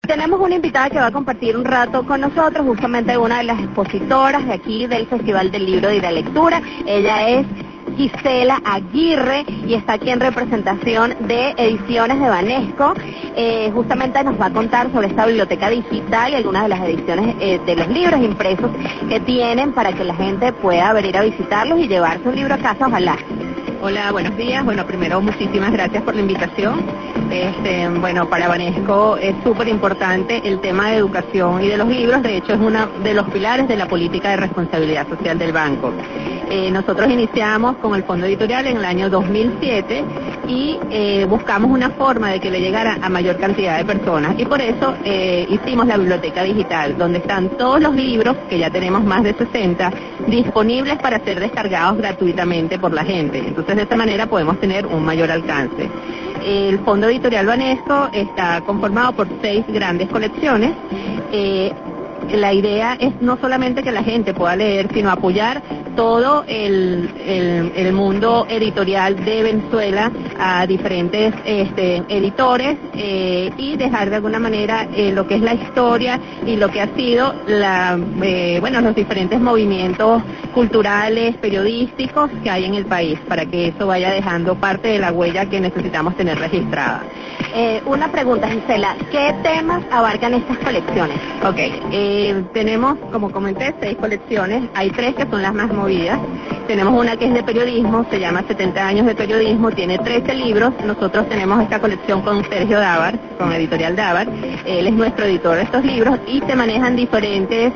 Tenemos una invitada que va a compartir un rato con nosotros, justamente una de las expositoras de aquí del Festival del Libro y la Lectura. Ella es Gisela Aguirre y está aquí en representación de Ediciones de Banesco. Justamente nos va a contar sobre esta biblioteca digital y algunas de las ediciones de los libros impresos que tienen para que la gente pueda venir a visitarlos y llevarse un libro a casa, ojalá. Hola, buenos días. Bueno, primero muchísimas gracias por la invitación. Bueno, para Banesco es súper importante el tema de educación y de los libros. De hecho, es uno de los pilares de la política de responsabilidad social del banco. Nosotros iniciamos con el fondo editorial en el año 2007 y buscamos una forma de que le llegara a mayor cantidad de personas. Y por eso hicimos la biblioteca digital, donde están todos los libros, que ya tenemos más de 60, disponibles para ser descargados gratuitamente por la gente. Entonces, de esta manera podemos tener un mayor alcance. El Fondo Editorial Banesco está conformado por 6 grandes colecciones. La idea es no solamente que la gente pueda leer, sino apoyar todo el mundo editorial de Venezuela a diferentes editores y dejar de alguna manera lo que es la historia y lo que ha sido los diferentes movimientos culturales, periodísticos que hay en el país, para que eso vaya dejando parte de la huella que necesitamos tener registrada. Una pregunta, Gisela, ¿qué temas abarcan estas colecciones? Tenemos, como comenté, 6 colecciones. Hay 3 que son las más movidas. Tenemos una que es de periodismo, se llama 70 años de periodismo, tiene 13 libros. Nosotros tenemos esta colección con Sergio Dávar, con Editorial Dávar. Él es nuestro editor de estos libros y se manejan diferentes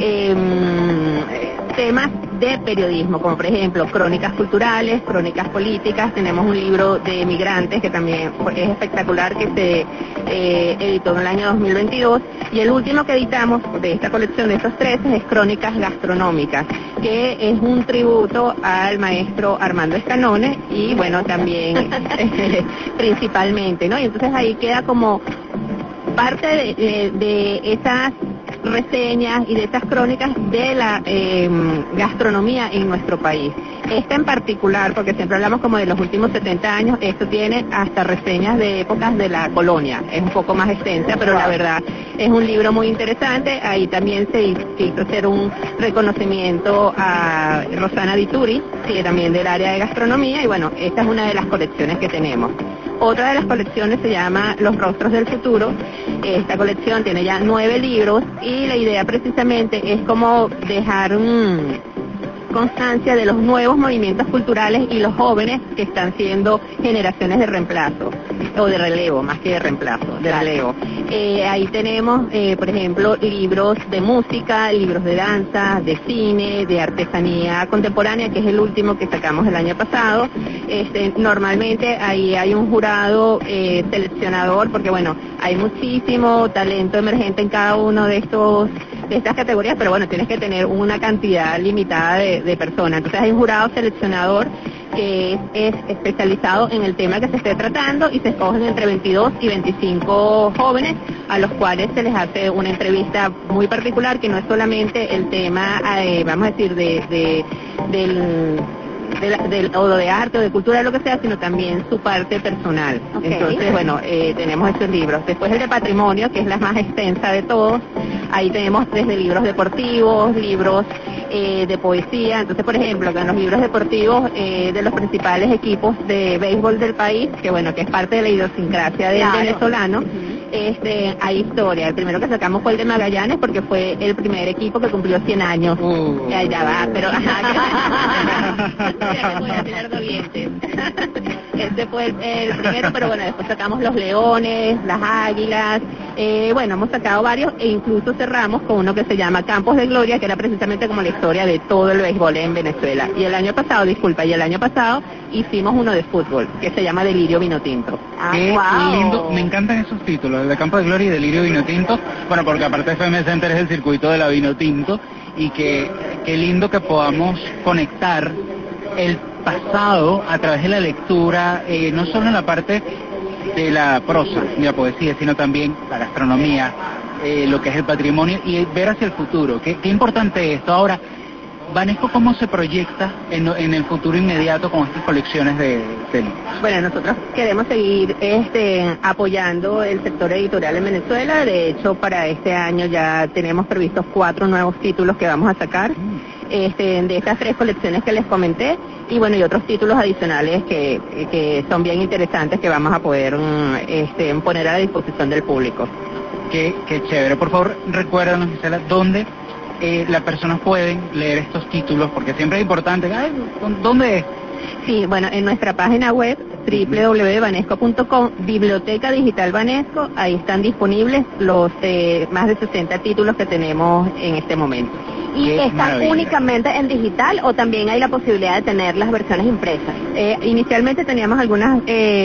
temas de periodismo, como por ejemplo crónicas culturales, crónicas políticas. Tenemos un libro de migrantes que también es espectacular, que se editó en el año 2022, y el último que editamos de esta colección de estos 13 es Crónicas Gastronómicas, que es un tributo al maestro Armando Escanone y bueno, también principalmente, ¿no? Y entonces ahí queda como parte de esas reseñas y de estas crónicas de la gastronomía en nuestro país. Esta en particular, porque siempre hablamos como de los últimos 70 años, esto tiene hasta reseñas de épocas de la colonia. Es un poco más extensa, pero la verdad es un libro muy interesante. Ahí también se hizo hacer un reconocimiento a Rosana Dituri, que también del área de gastronomía, y bueno, esta es una de las colecciones que tenemos. Otra de las colecciones se llama Los Rostros del Futuro. Esta colección tiene ya 9 libros y la idea precisamente es como dejar constancia de los nuevos movimientos culturales y los jóvenes que están siendo generaciones de reemplazo, o de relevo, más que de reemplazo, de relevo. Ahí tenemos, por ejemplo, libros de música, libros de danza, de cine, de artesanía contemporánea, que es el último que sacamos el año pasado. Normalmente ahí hay un jurado seleccionador, porque bueno, hay muchísimo talento emergente en cada uno de estas categorías, pero bueno, tienes que tener una cantidad limitada de personas. Entonces hay un jurado seleccionador que es especializado en el tema que se esté tratando, y se escogen entre 22 y 25 jóvenes a los cuales se les hace una entrevista muy particular, que no es solamente el tema, vamos a decir, de arte o de cultura, lo que sea, sino también su parte personal. Entonces, bueno, tenemos estos libros. Después el de patrimonio, que es la más extensa de todos. Ahí tenemos desde libros deportivos, libros de poesía. Entonces, por ejemplo, en los libros deportivos de los principales equipos de béisbol del país, que bueno, que es parte de la idiosincrasia del venezolano, hay historia. El primero que sacamos fue el de Magallanes, porque fue el primer equipo que cumplió 100 años. Ya va, pero voy a tener dolientes. Este fue el primero, pero bueno, después sacamos los leones, las águilas, bueno, hemos sacado varios, e incluso cerramos con uno que se llama Campos de Gloria, que era precisamente como la historia de todo el béisbol en Venezuela. Y el año pasado hicimos uno de fútbol, que se llama Delirio Vinotinto. Qué lindo, me encantan esos títulos, el de Campos de Gloria y Delirio Vinotinto, bueno, porque aparte FM Center es el circuito de la Vinotinto, y qué lindo que podamos conectar el pasado a través de la lectura, no solo en la parte de la prosa, de la poesía, sino también la gastronomía, lo que es el patrimonio, y ver hacia el futuro. Qué importante esto. Ahora, Banesco, ¿cómo se proyecta en el futuro inmediato con estas colecciones de libros? Bueno, nosotros queremos seguir apoyando el sector editorial en Venezuela. De hecho, para este año ya tenemos previstos 4 nuevos títulos que vamos a sacar de estas 3 colecciones que les comenté, y bueno, y otros títulos adicionales que son bien interesantes que vamos a poder poner a la disposición del público. Qué chévere. Por favor, recuérdanos, Gisela, ¿dónde las personas pueden leer estos títulos? Porque siempre es importante. ¿Dónde es? Sí, bueno, en nuestra página web www.banesco.com, Biblioteca Digital Banesco, ahí están disponibles los más de 60 títulos que tenemos en este momento. ¿Y están únicamente en digital o también hay la posibilidad de tener las versiones impresas? Inicialmente teníamos algunas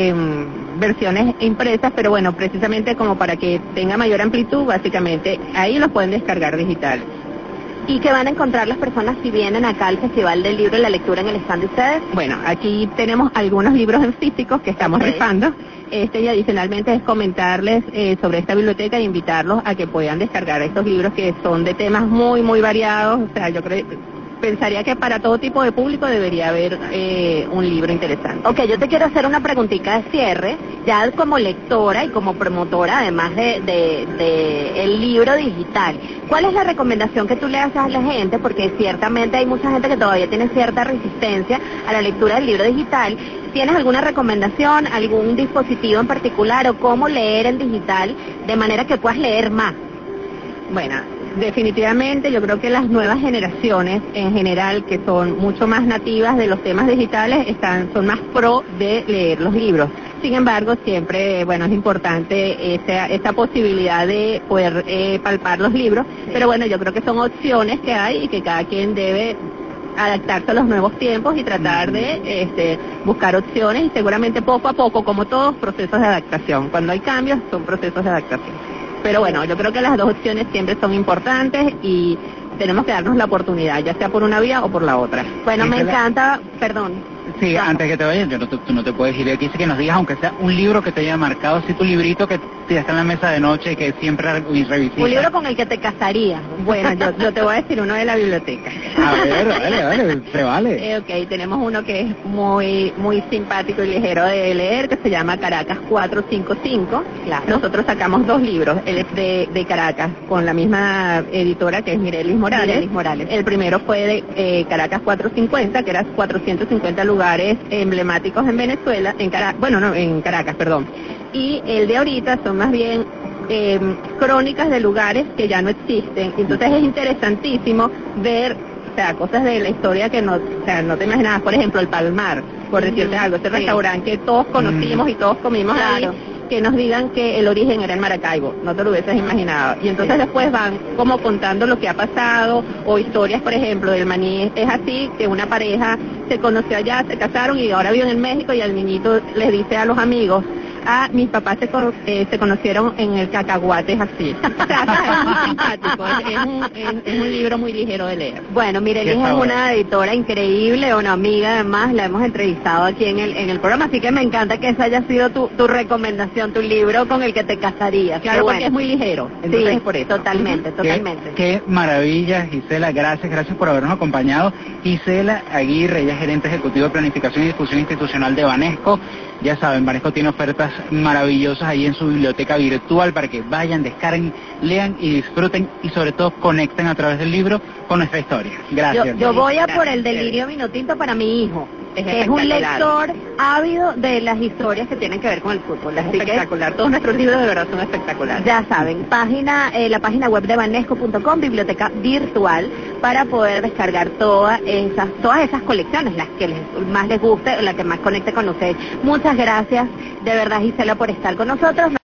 versiones impresas, pero bueno, precisamente como para que tenga mayor amplitud, básicamente ahí los pueden descargar digital. ¿Y qué van a encontrar las personas si vienen acá al Festival del Libro y la Lectura en el stand de ustedes? Bueno, aquí tenemos algunos libros en físicos que estamos rifando. Y adicionalmente es comentarles sobre esta biblioteca e invitarlos a que puedan descargar estos libros que son de temas muy, muy variados. O sea, yo pensaría que para todo tipo de público debería haber un libro interesante. Ok, yo te quiero hacer una preguntita de cierre, ya como lectora y como promotora, además de el libro digital. ¿Cuál es la recomendación que tú le haces a la gente? Porque ciertamente hay mucha gente que todavía tiene cierta resistencia a la lectura del libro digital. ¿Tienes alguna recomendación, algún dispositivo en particular o cómo leer en digital de manera que puedas leer más? Bueno, definitivamente yo creo que las nuevas generaciones en general, que son mucho más nativas de los temas digitales, son más pro de leer los libros. Sin embargo, siempre, bueno, es importante esta posibilidad de poder palpar los libros, pero bueno, yo creo que son opciones que hay y que cada quien debe adaptarse a los nuevos tiempos y tratar de buscar opciones, y seguramente poco a poco, como todos, procesos de adaptación. Cuando hay cambios, son procesos de adaptación. Pero bueno, yo creo que las dos opciones siempre son importantes y tenemos que darnos la oportunidad, ya sea por una vía o por la otra. Bueno, me encanta, perdón. Sí, antes que te vayas, tú no te puedes ir de aquí, así que nos digas, aunque sea un libro que te haya marcado, así tu librito que te está en la mesa de noche y que siempre revisitas. Un libro con el que te casarías. Bueno, yo te voy a decir uno de la biblioteca. A ver, vale, se vale. Ok, tenemos uno que es muy muy simpático y ligero de leer, que se llama Caracas 455. Claro. Nosotros sacamos 2 libros, él es de Caracas, con la misma editora que es Mirelis Morales. El primero fue de Caracas 450, que eran 450 lugares emblemáticos en Venezuela, en Caracas, perdón. Y el de ahorita son más bien crónicas de lugares que ya no existen. Entonces es interesantísimo ver, o sea, cosas de la historia que no te imaginabas. Por ejemplo, el Palmar, por decirte algo, ese restaurante que todos conocimos y todos comimos ahí, que nos digan que el origen era en Maracaibo, no te lo hubieses imaginado. Y entonces después van como contando lo que ha pasado, o historias, por ejemplo, del maní. Es así, que una pareja se conoció allá, se casaron y ahora viven en México, y al niñito les dice a los amigos: mis papás se conocieron en el Cacahuate, es así. O sea, es muy simpático, es un libro muy ligero de leer. Bueno, Mirelis es una editora increíble, una amiga además, la hemos entrevistado aquí en el programa, así que me encanta que esa haya sido tu recomendación, tu libro con el que te casarías. Claro, porque es muy ligero, entonces sí, es por eso. Totalmente. Qué maravilla, Gisela, gracias por habernos acompañado. Gisela Aguirre, ella es gerente ejecutivo de Planificación y Difusión Institucional de Banesco. Ya saben, Banesco tiene ofertas maravillosas ahí en su biblioteca virtual para que vayan, descarguen, lean y disfruten, y sobre todo conecten a través del libro con nuestra historia. Gracias. Yo voy a por el Delirio Vinotinto para mi hijo, que es un lector ávido de las historias que tienen que ver con el fútbol. Es espectacular, todos nuestros libros de verdad son espectaculares. Ya saben, la página web de banesco.com, biblioteca virtual, para poder descargar todas esas colecciones, las que más les guste, la que más conecte con ustedes. Muchas gracias, de verdad, Gisela, por estar con nosotros.